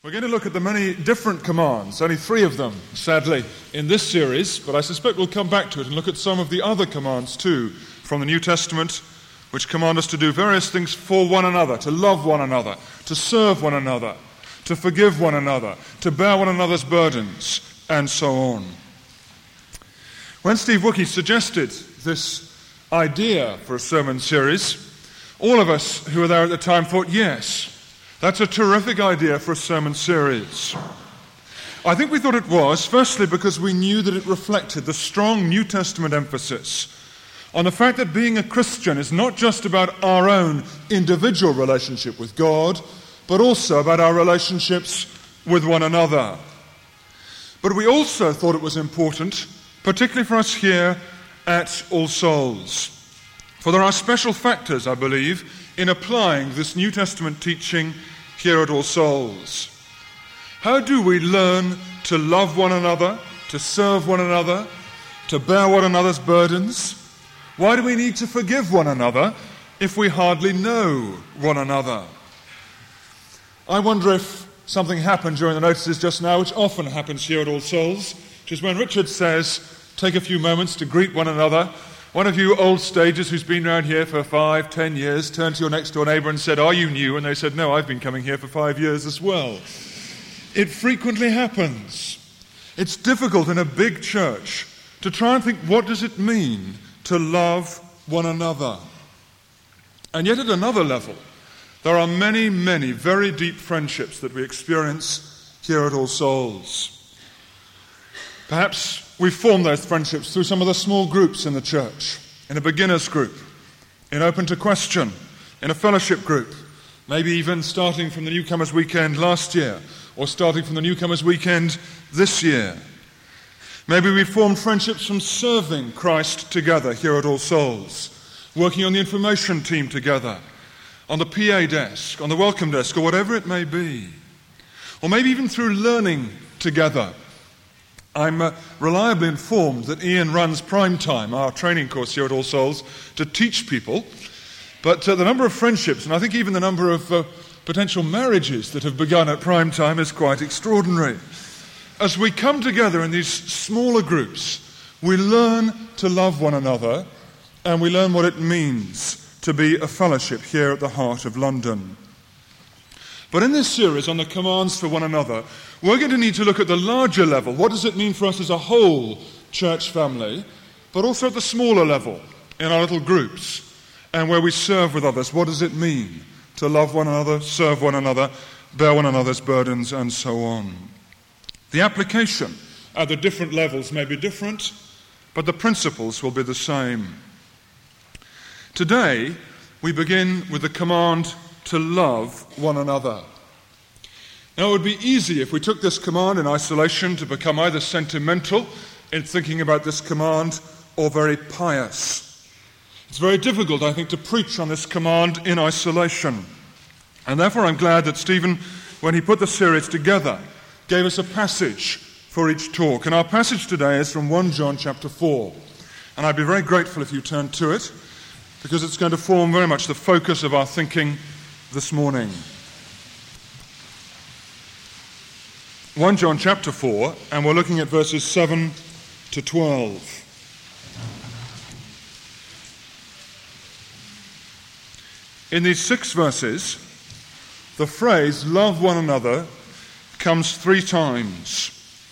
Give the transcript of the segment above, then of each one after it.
We're going to look at the many different commands, only 3 of them, sadly, in this series, but I suspect we'll come back to it and look at some of the other commands too from the New Testament, which command us to do various things for one another, to love one another, to serve one another, to forgive one another, to bear one another's burdens, and so on. When Steve Wookey suggested this idea for a sermon series, all of us who were there at the time thought, yes, that's a terrific idea for a sermon series. I think we thought it was, firstly, because we knew that it reflected the strong New Testament emphasis on the fact that being a Christian is not just about our own individual relationship with God, but also about our relationships with one another. But we also thought it was important, particularly for us here at All Souls, for there are special factors, I believe, in applying this New Testament teaching here at All Souls. How do we learn to love one another, to serve one another, to bear one another's burdens? Why do we need to forgive one another if we hardly know one another? I wonder if something happened during the notices just now, which often happens here at All Souls, which is when Richard says, take a few moments to greet one another. One of you old stagers who's been around here for 5, 10 years turned to your next door neighbour and said, are you new? And they said, no, I've been coming here for 5 years as well. It frequently happens. It's difficult in a big church to try and think, what does it mean to love one another? And yet at another level, there are many, many very deep friendships that we experience here at All Souls. Perhaps we form those friendships through some of the small groups in the church, in a beginner's group, in open to question, in a fellowship group, maybe even starting from the newcomers' weekend last year, or starting from the newcomers' weekend this year. Maybe we formed friendships from serving Christ together here at All Souls, working on the information team together, on the PA desk, on the welcome desk, or whatever it may be. Or maybe even through learning together. I'm reliably informed that Ian runs Prime Time, our training course here at All Souls, to teach people. But the number of friendships, and I think even the number of potential marriages that have begun at Prime Time is quite extraordinary. As we come together in these smaller groups, we learn to love one another, and we learn what it means to be a fellowship here at the heart of London. But in this series on the commands for one another, we're going to need to look at the larger level. What does it mean for us as a whole church family, but also at the smaller level, in our little groups, and where we serve with others? What does it mean to love one another, serve one another, bear one another's burdens, and so on? The application at the different levels may be different, but the principles will be the same. Today, we begin with the command to love one another. Now, it would be easy if we took this command in isolation to become either sentimental in thinking about this command or very pious. It's very difficult, I think, to preach on this command in isolation. And therefore, I'm glad that Stephen, when he put the series together, gave us a passage for each talk. And our passage today is from 1 John chapter 4. And I'd be very grateful if you turn to it, because it's going to form very much the focus of our thinking this morning. 1 John chapter 4, and we're looking at verses 7 to 12. In these 6 verses, the phrase love one another comes 3 times.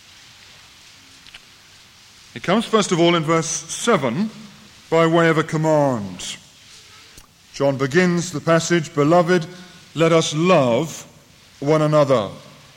It comes first of all in verse 7 by way of a command. John begins the passage, "Beloved, let us love one another."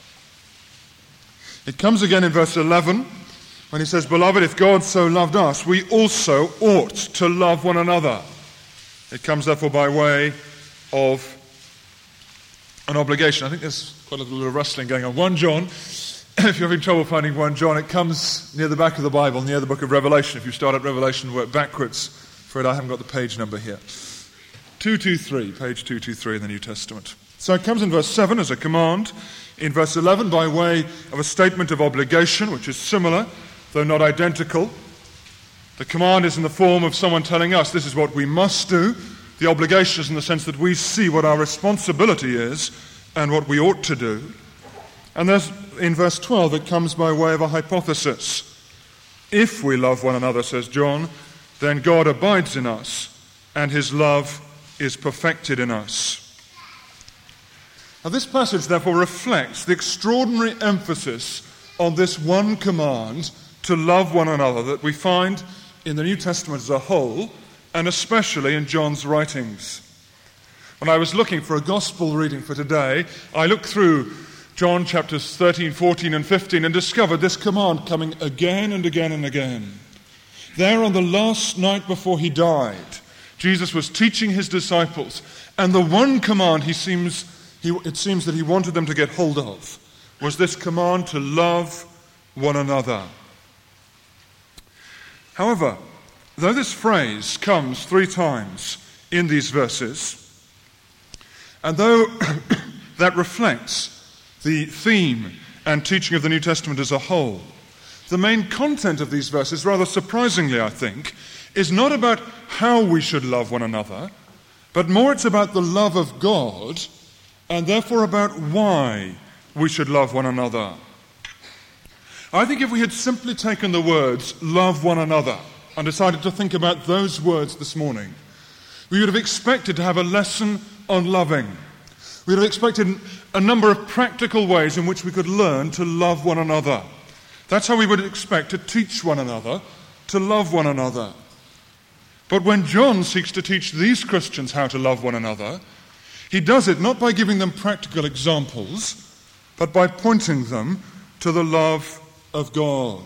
It comes again in verse 11 when he says, "Beloved, if God so loved us, we also ought to love one another." It comes therefore by way of an obligation. I think there's quite a little bit of rustling going on. 1 John, if you're having trouble finding 1 John, it comes near the back of the Bible, near the book of Revelation. If you start at Revelation and work backwards, afraid I haven't got the page number here. 223, page 223 in the New Testament. So it comes in verse 7 as a command, in verse 11 by way of a statement of obligation, which is similar, though not identical. The command is in the form of someone telling us this is what we must do. The obligation is in the sense that we see what our responsibility is and what we ought to do. And there's, in verse 12, it comes by way of a hypothesis. If we love one another, says John, then God abides in us, and his love is perfected in us. Now, this passage, therefore, reflects the extraordinary emphasis on this one command to love one another that we find in the New Testament as a whole, and especially in John's writings. When I was looking for a gospel reading for today, I looked through John chapters 13, 14, and 15 and discovered this command coming again and again and again. There on the last night before he died, Jesus was teaching his disciples, and the one command it seems that he wanted them to get hold of was this command to love one another. However, though this phrase comes 3 times in these verses, and though that reflects the theme and teaching of the New Testament as a whole, the main content of these verses, rather surprisingly, I think, is not about how we should love one another, but more it's about the love of God, and therefore about why we should love one another. I think if we had simply taken the words, love one another, and decided to think about those words this morning, we would have expected to have a lesson on loving. We would have expected a number of practical ways in which we could learn to love one another. That's how we would expect to teach one another, to love one another. But when John seeks to teach these Christians how to love one another, he does it not by giving them practical examples, but by pointing them to the love of God.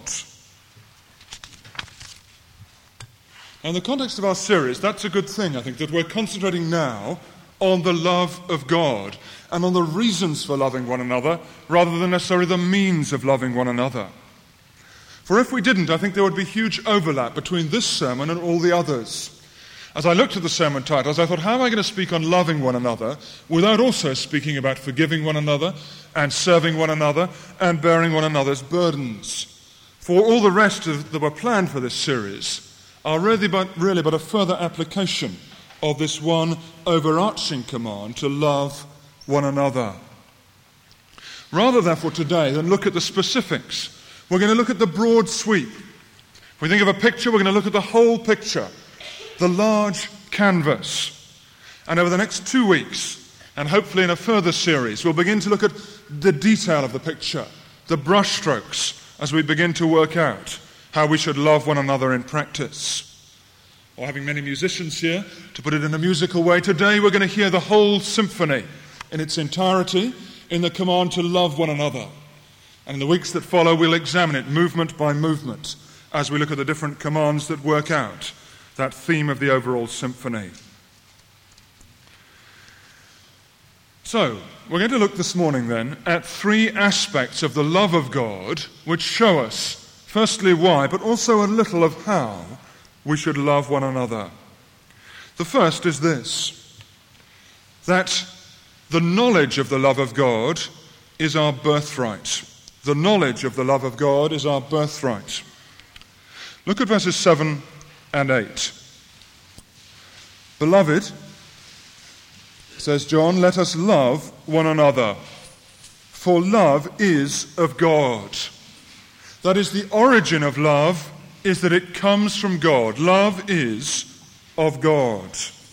In the context of our series, that's a good thing, I think, that we're concentrating now on the love of God and on the reasons for loving one another rather than necessarily the means of loving one another. For if we didn't, I think there would be huge overlap between this sermon and all the others. As I looked at the sermon titles, I thought, how am I going to speak on loving one another without also speaking about forgiving one another and serving one another and bearing one another's burdens? For all the rest that were planned for this series are really but a further application of this one overarching command to love one another. Rather, therefore, today than look at the specifics, we're going to look at the broad sweep. If we think of a picture, we're going to look at the whole picture, the large canvas. And over the next 2 weeks, and hopefully in a further series, we'll begin to look at the detail of the picture, the brushstrokes, as we begin to work out how we should love one another in practice. Or having many musicians here, to put it in a musical way, today we're going to hear the whole symphony in its entirety in the command to love one another. And in the weeks that follow, we'll examine it movement by movement as we look at the different commands that work out that theme of the overall symphony. So, we're going to look this morning then at 3 aspects of the love of God which show us, firstly, why, but also a little of how we should love one another. The first is this, that the knowledge of the love of God is our birthright. The knowledge of the love of God is our birthright. Look at verses 7 and 8. Beloved, says John, let us love one another, for love is of God. That is, the origin of love is that it comes from God. Love is of God.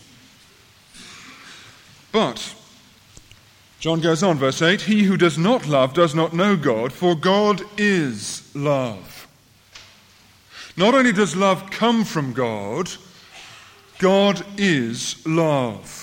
But John goes on, verse 8, he who does not love does not know God, for God is love. Not only does love come from God, God is love.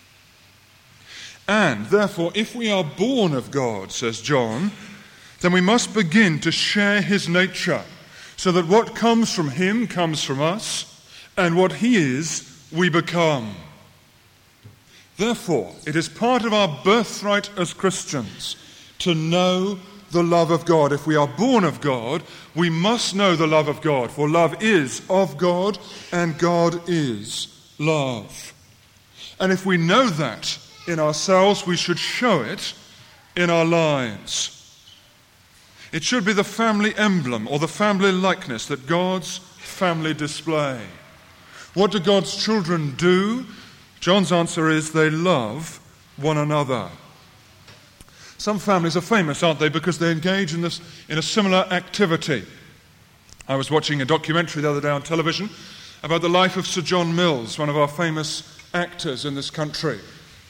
And therefore, if we are born of God, says John, then we must begin to share his nature, so that what comes from him comes from us, and what he is, we become. Therefore, it is part of our birthright as Christians to know the love of God. If we are born of God, we must know the love of God, for love is of God, and God is love. And if we know that in ourselves, we should show it in our lives. It should be the family emblem or the family likeness that God's family display. What do God's children do? John's answer is they love one another. Some families are famous, aren't they, because they engage in a similar activity. I was watching a documentary the other day on television about the life of Sir John Mills, one of our famous actors in this country.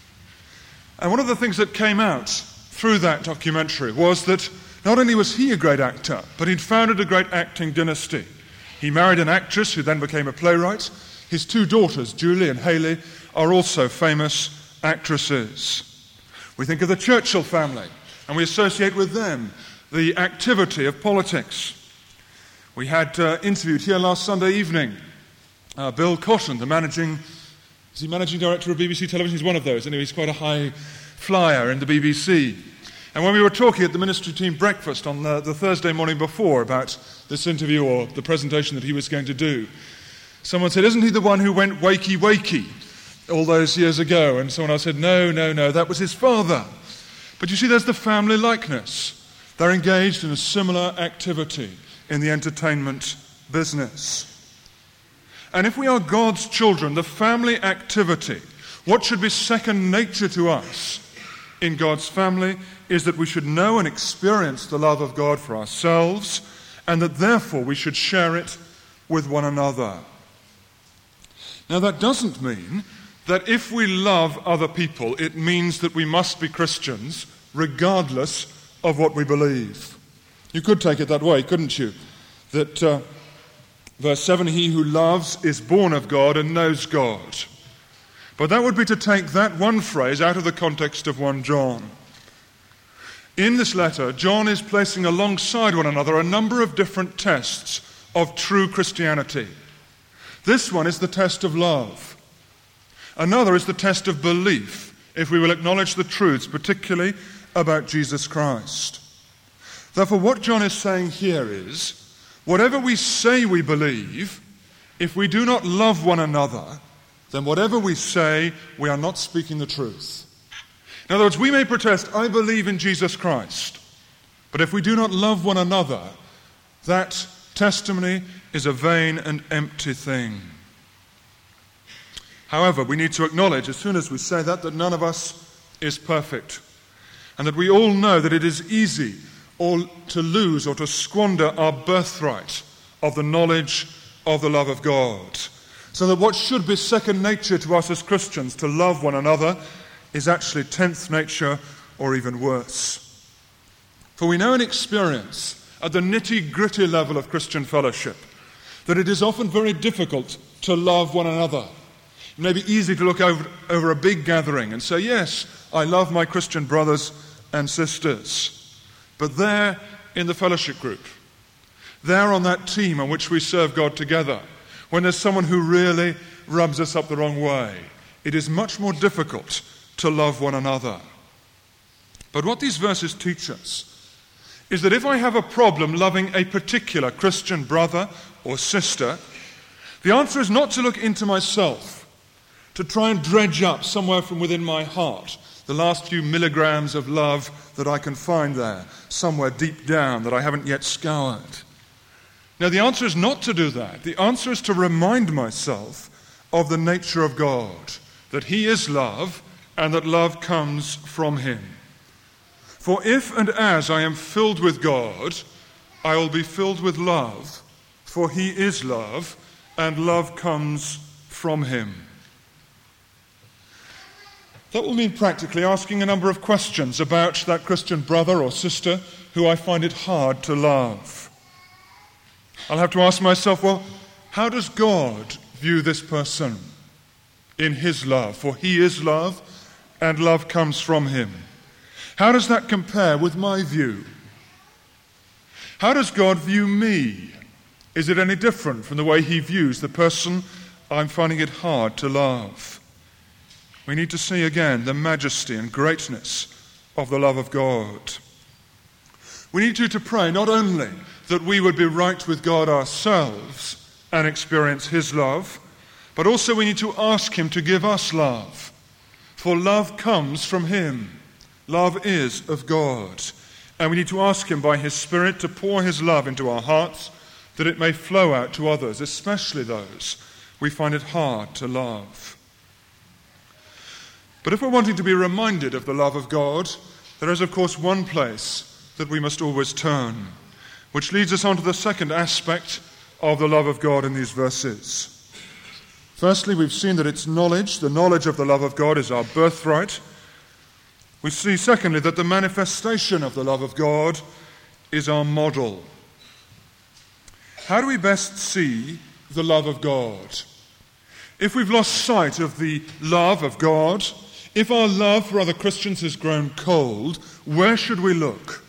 And one of the things that came out through that documentary was that not only was he a great actor, but he'd founded a great acting dynasty. He married an actress who then became a playwright. His two daughters, Julie and Hayley, are also famous actresses. We think of the Churchill family, and we associate with them the activity of politics. We had interviewed here last Sunday evening Bill Cotton, the managing director of BBC Television? He's one of those. Anyway, he's quite a high flyer in the BBC. And when we were talking at the ministry team breakfast on the Thursday morning before about this interview or the presentation that he was going to do, someone said, "Isn't he the one who went wakey wakey all those years ago?" And someone else said, no, that was his father. But you see, there's the family likeness. They're engaged in a similar activity in the entertainment business. And if we are God's children, the family activity, what should be second nature to us in God's family is that we should know and experience the love of God for ourselves, and that therefore we should share it with one another. Now, that doesn't mean that if we love other people, it means that we must be Christians regardless of what we believe. You could take it that way, couldn't you? That verse 7, he who loves is born of God and knows God. But that would be to take that one phrase out of the context of 1 John. In this letter, John is placing alongside one another a number of different tests of true Christianity. This one is the test of love. Another is the test of belief, if we will acknowledge the truths, particularly about Jesus Christ. Therefore, what John is saying here is, whatever we say we believe, if we do not love one another, then whatever we say, we are not speaking the truth. In other words, we may protest, I believe in Jesus Christ, but if we do not love one another, that testimony is a vain and empty thing. However, we need to acknowledge, as soon as we say that none of us is perfect, and that we all know that it is easy to lose or to squander our birthright of the knowledge of the love of God. So that what should be second nature to us as Christians, to love one another, is actually 10th nature or even worse. For we know and experience at the nitty-gritty level of Christian fellowship that it is often very difficult to love one another. It may be easy to look over a big gathering and say, yes, I love my Christian brothers and sisters. But there in the fellowship group, there on that team on which we serve God together, when there's someone who really rubs us up the wrong way, it is much more difficult to love one another. But what these verses teach us is that if I have a problem loving a particular Christian brother or sister, the answer is not to look into myself, to try and dredge up somewhere from within my heart the last few milligrams of love that I can find there, somewhere deep down that I haven't yet scoured. Now, the answer is not to do that. The answer is to remind myself of the nature of God, that He is love and that love comes from Him. For if and as I am filled with God, I will be filled with love, for He is love, and love comes from Him. That will mean practically asking a number of questions about that Christian brother or sister who I find it hard to love. I'll have to ask myself, well, how does God view this person in His love? For He is love, and love comes from Him. How does that compare with my view? How does God view me? Is it any different from the way He views the person I'm finding it hard to love? We need to see again the majesty and greatness of the love of God. We need to pray not only that we would be right with God ourselves and experience His love, but also we need to ask Him to give us love. For love comes from Him. Love is of God. And we need to ask Him by His Spirit to pour His love into our hearts, that it may flow out to others, especially those we find it hard to love. But if we're wanting to be reminded of the love of God, there is, of course, one place that we must always turn, which leads us on to the second aspect of the love of God in these verses. Firstly, we've seen that it's knowledge. The knowledge of the love of God is our birthright. We see, secondly, that the manifestation of the love of God is our model. How do we best see the love of God? If we've lost sight of the love of God, if our love for other Christians has grown cold, where should we look?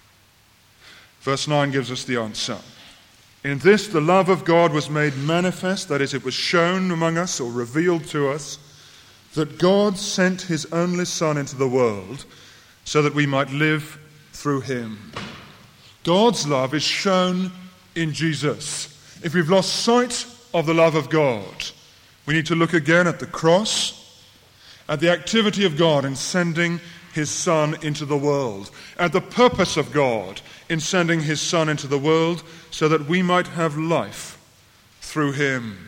Verse 9 gives us the answer. In this, the love of God was made manifest, that is, it was shown among us or revealed to us, that God sent his only Son into the world so that we might live through him. God's love is shown in Jesus. If we've lost sight of the love of God, we need to look again at the cross, at the activity of God in sending his Son into the world, at the purpose of God in sending his Son into the world so that we might have life through him.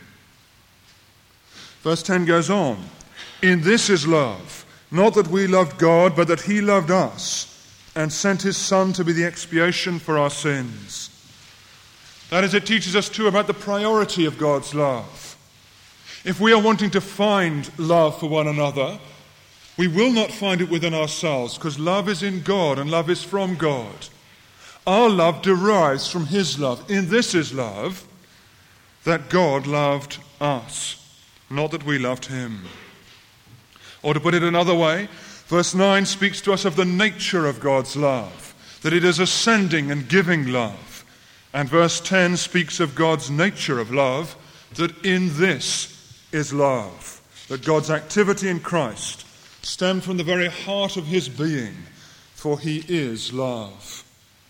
Verse 10 goes on, in this is love, not that we loved God, but that he loved us and sent his Son to be the expiation for our sins. That is, it teaches us too about the priority of God's love. If we are wanting to find love for one another, we will not find it within ourselves, because love is in God and love is from God. Our love derives from his love. In this is love, that God loved us, not that we loved him. Or to put it another way, verse 9 speaks to us of the nature of God's love, that it is a sending and giving love. And verse 10 speaks of God's nature of love, that in this is love, that God's activity in Christ stemmed from the very heart of his being, for he is love.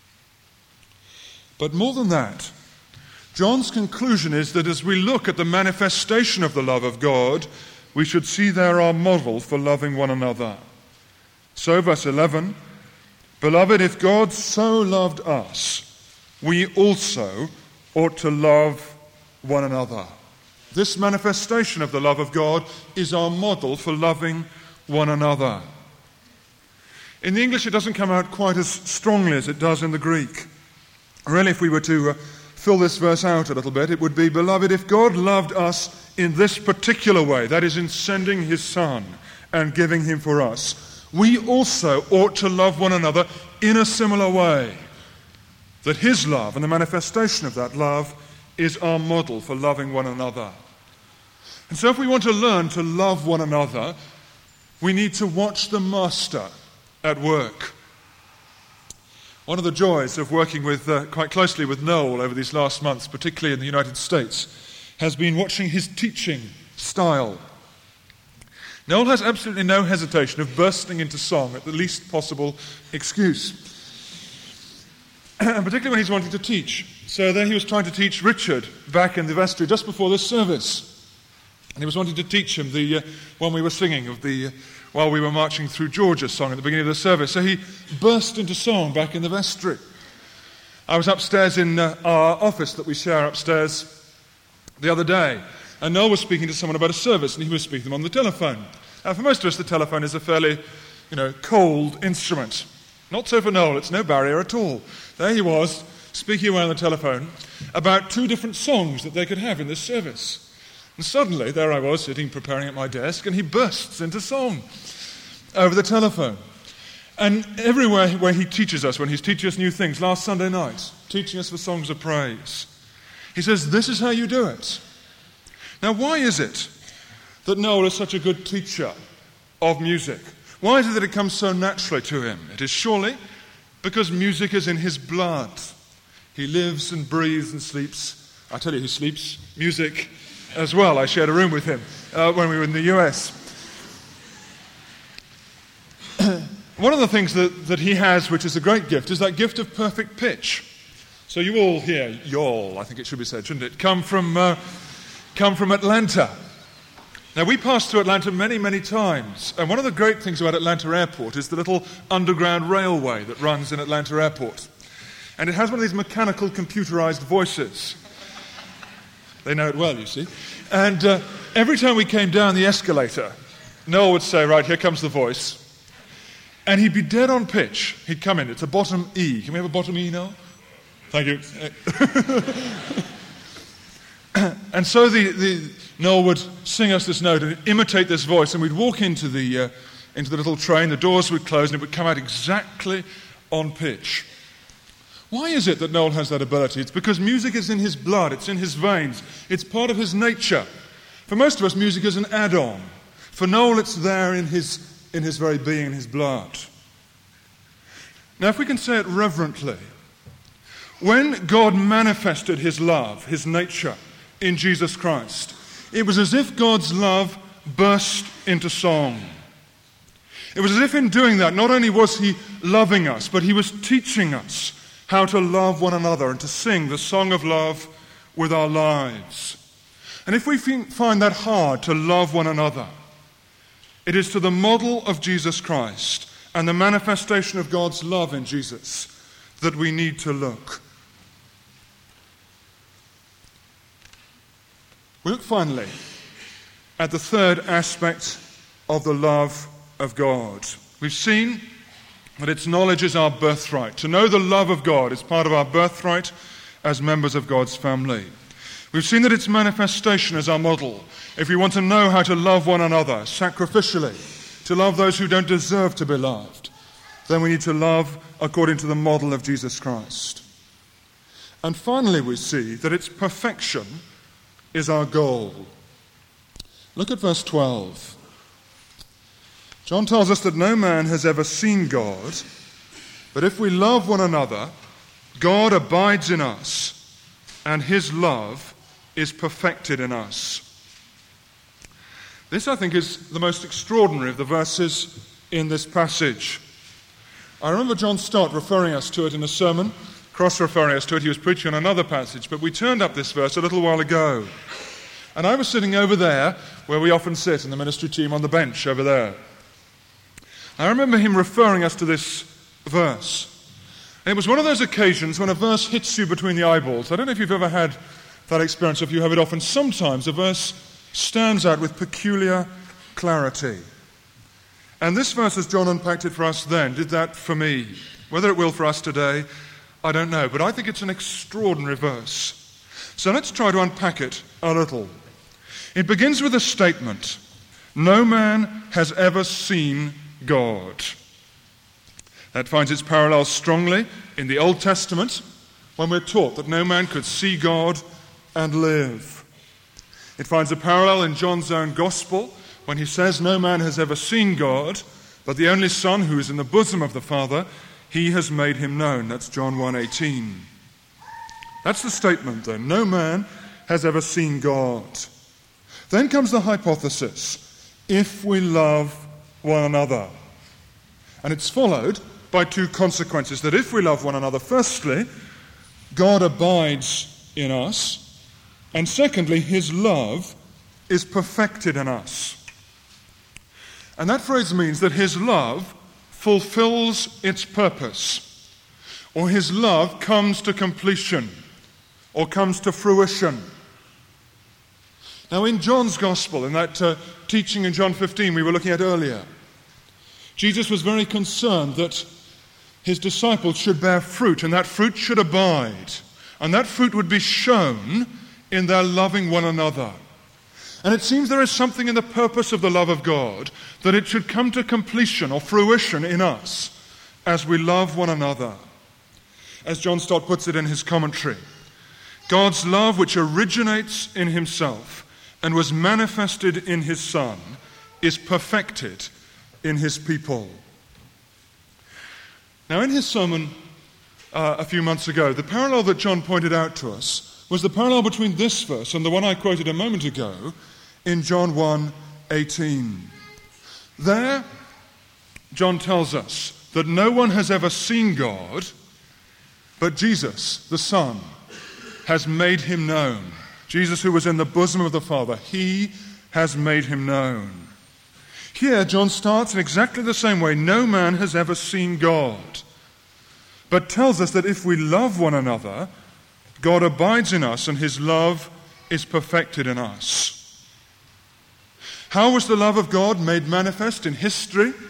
But more than that, John's conclusion is that as we look at the manifestation of the love of God, we should see there our model for loving one another. So, verse 11, beloved, if God so loved us, we also ought to love one another. This manifestation of the love of God is our model for loving one another. In the English, it doesn't come out quite as strongly as it does in the Greek. Really, if we were to fill this verse out a little bit, it would be, beloved, if God loved us in this particular way, that is, in sending his Son and giving him for us, we also ought to love one another in a similar way. That his love and the manifestation of that love is our model for loving one another. And so if we want to learn to love one another, we need to watch the Master at work. One of the joys of working with quite closely with Noel over these last months, particularly in the United States, has been watching his teaching style. Noel has absolutely no hesitation of bursting into song at the least possible excuse, and particularly when he's wanting to teach. So there he was trying to teach Richard back in the vestry just before this service. And he was wanting to teach him the one we were singing of the while we were marching through Georgia song at the beginning of the service. So he burst into song back in the vestry. I was upstairs in our office that we share upstairs the other day, and Noel was speaking to someone about a service, and he was speaking to them on the telephone. For most of us, the telephone is a fairly, cold instrument. Not so for Noel, it's no barrier at all. There he was, speaking away on the telephone about two different songs that they could have in this service. And suddenly, there I was, sitting, preparing at my desk, and he bursts into song over the telephone. And everywhere where he teaches us, when he's teaching us new things, last Sunday night, teaching us the songs of praise, he says, this is how you do it. Now, why is it that Noel is such a good teacher of music? Why is it that it comes so naturally to him? It is surely because music is in his blood. He lives and breathes and sleeps. I tell you, he sleeps music as well. I shared a room with him when we were in the US. One of the things that he has, which is a great gift, is that gift of perfect pitch. So you all here, I think it should be said, shouldn't it, come from Atlanta. Now, we passed through Atlanta many, many times, and one of the great things about Atlanta Airport is the little underground railway that runs in Atlanta Airport. And it has one of these mechanical, computerized voices. They know it well, you see. And every time we came down the escalator, Noel would say, right, here comes the voice. And he'd be dead on pitch. He'd come in. It's a bottom E. Can we have a bottom E now? Thank you. And so Noel would sing us this note and imitate this voice, and we'd walk into the little train, the doors would close, and it would come out exactly on pitch. Why is it that Noel has that ability? It's because music is in his blood, it's in his veins, it's part of his nature. For most of us, music is an add-on. For Noel, it's there in his very being, in his blood. Now, if we can say it reverently, when God manifested his love, his nature, in Jesus Christ, it was as if God's love burst into song. It was as if in doing that, not only was he loving us, but he was teaching us how to love one another and to sing the song of love with our lives. And if we find that hard to love one another, it is to the model of Jesus Christ and the manifestation of God's love in Jesus that we need to look. We look finally at the third aspect of the love of God. We've seen that its knowledge is our birthright. To know the love of God is part of our birthright as members of God's family. We've seen that its manifestation is our model. If we want to know how to love one another sacrificially, to love those who don't deserve to be loved, then we need to love according to the model of Jesus Christ. And finally, we see that its perfection is our goal. Look at verse 12. John tells us that no man has ever seen God, but if we love one another, God abides in us, and his love is perfected in us. This, I think, is the most extraordinary of the verses in this passage. I remember John Stott referring us to it in a sermon, cross-referring us to it. He was preaching on another passage, but we turned up this verse a little while ago. And I was sitting over there, where we often sit in the ministry team on the bench over there. I remember him referring us to this verse. And it was one of those occasions when a verse hits you between the eyeballs. I don't know if you've ever had that experience, if you have it often. Sometimes a verse stands out with peculiar clarity. And this verse, as John unpacked it for us then, did that for me. Whether it will for us today, I don't know. But I think it's an extraordinary verse. So let's try to unpack it a little. It begins with a statement. No man has ever seen God. That finds its parallels strongly in the Old Testament when we're taught that no man could see God and live. It finds a parallel in John's own Gospel when he says no man has ever seen God, but the only Son who is in the bosom of the Father, he has made him known. That's John 1:18. That's the statement then. No man has ever seen God. Then comes the hypothesis. If we love one another. And it's followed by two consequences. That if we love one another, firstly, God abides in us. And secondly, his love is perfected in us. And that phrase means that his love fulfills its purpose. Or his love comes to completion. Or comes to fruition. Now in John's Gospel, in that teaching in John 15 we were looking at earlier, Jesus was very concerned that his disciples should bear fruit, and that fruit should abide, and that fruit would be shown in their loving one another. And it seems there is something in the purpose of the love of God that it should come to completion or fruition in us as we love one another. As John Stott puts it in his commentary, God's love, which originates in himself and was manifested in his Son, is perfected in his people. Now, in his sermon a few months ago, the parallel that John pointed out to us was the parallel between this verse and the one I quoted a moment ago in John 1:18. There, John tells us that no one has ever seen God, but Jesus, the Son, has made him known. Jesus, who was in the bosom of the Father, he has made him known. Here, John starts in exactly the same way. No man has ever seen God, but tells us that if we love one another, God abides in us and his love is perfected in us. How was the love of God made manifest in history?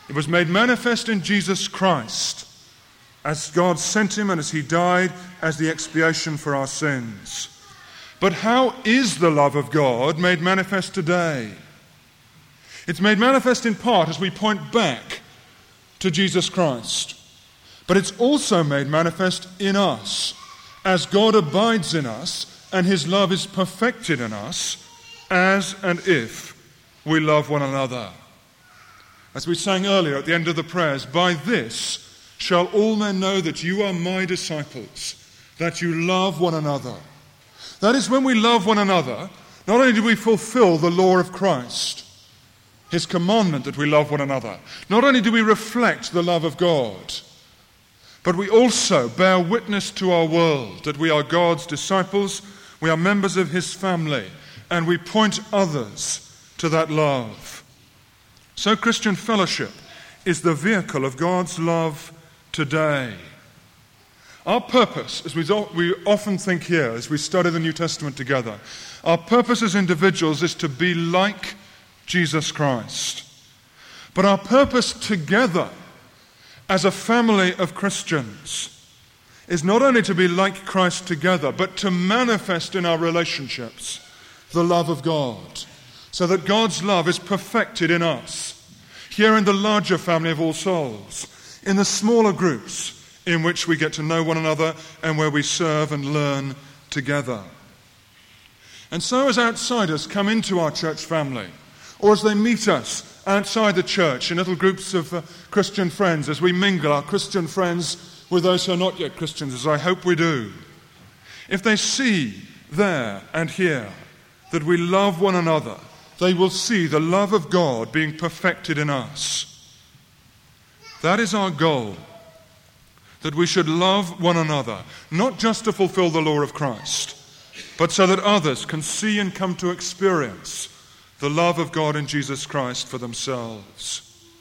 It was made manifest in Jesus Christ, as God sent him and as he died as the expiation for our sins. But how is the love of God made manifest today? It's made manifest in part as we point back to Jesus Christ. But it's also made manifest in us, as God abides in us and his love is perfected in us, as and if we love one another. As we sang earlier at the end of the prayers, by this shall all men know that you are my disciples, that you love one another. That is, when we love one another, not only do we fulfill the law of Christ, his commandment that we love one another, not only do we reflect the love of God, but we also bear witness to our world that we are God's disciples, we are members of his family, and we point others to that love. So Christian fellowship is the vehicle of God's love today. Our purpose, as we often think here as we study the New Testament together, our purpose as individuals is to be like Jesus Christ. But our purpose together as a family of Christians is not only to be like Christ together, but to manifest in our relationships the love of God, so that God's love is perfected in us, here in the larger family of All Souls, in the smaller groups in which we get to know one another and where we serve and learn together. And so as outsiders come into our church family, or as they meet us outside the church in little groups of Christian friends, as we mingle our Christian friends with those who are not yet Christians, as I hope we do, if they see there and here that we love one another, they will see the love of God being perfected in us. That is our goal, that we should love one another, not just to fulfill the law of Christ, but so that others can see and come to experience the love of God in Jesus Christ for themselves.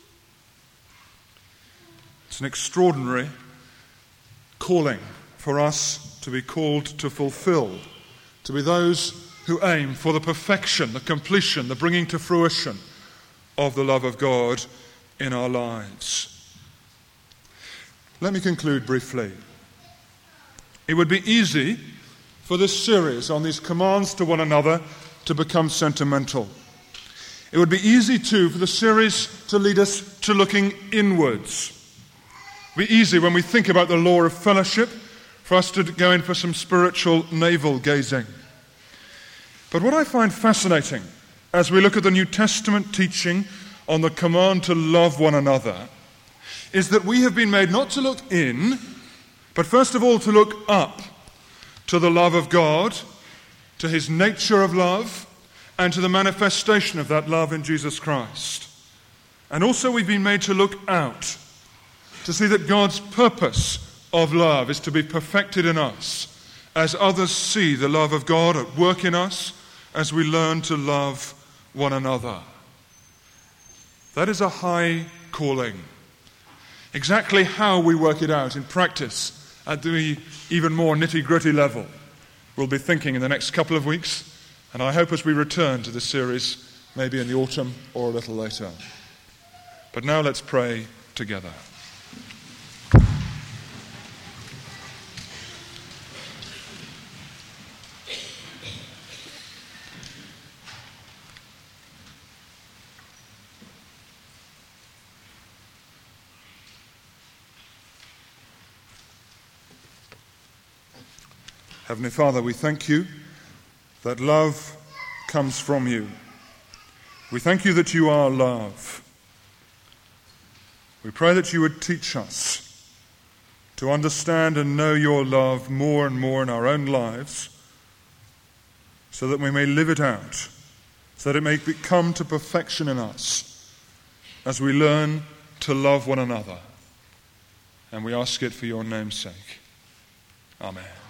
It's an extraordinary calling for us to be called to fulfill, to be those who aim for the perfection, the completion, the bringing to fruition of the love of God in our lives. Let me conclude briefly. It would be easy for this series on these commands to one another to become sentimental. It would be easy, too, for the series to lead us to looking inwards. It would be easy when we think about the law of fellowship for us to go in for some spiritual navel-gazing. But what I find fascinating as we look at the New Testament teaching on the command to love one another is that we have been made not to look in, but first of all to look up to the love of God, to his nature of love, and to the manifestation of that love in Jesus Christ. And also we've been made to look out, to see that God's purpose of love is to be perfected in us, as others see the love of God at work in us, as we learn to love one another. That is a high calling. Exactly how we work it out in practice at the even more nitty-gritty level, we'll be thinking in the next couple of weeks, and I hope as we return to this series, maybe in the autumn or a little later. But now let's pray together. Heavenly Father, we thank you that love comes from you. We thank you that you are love. We pray that you would teach us to understand and know your love more and more in our own lives, so that we may live it out, so that it may come to perfection in us as we learn to love one another. And we ask it for your name's sake. Amen.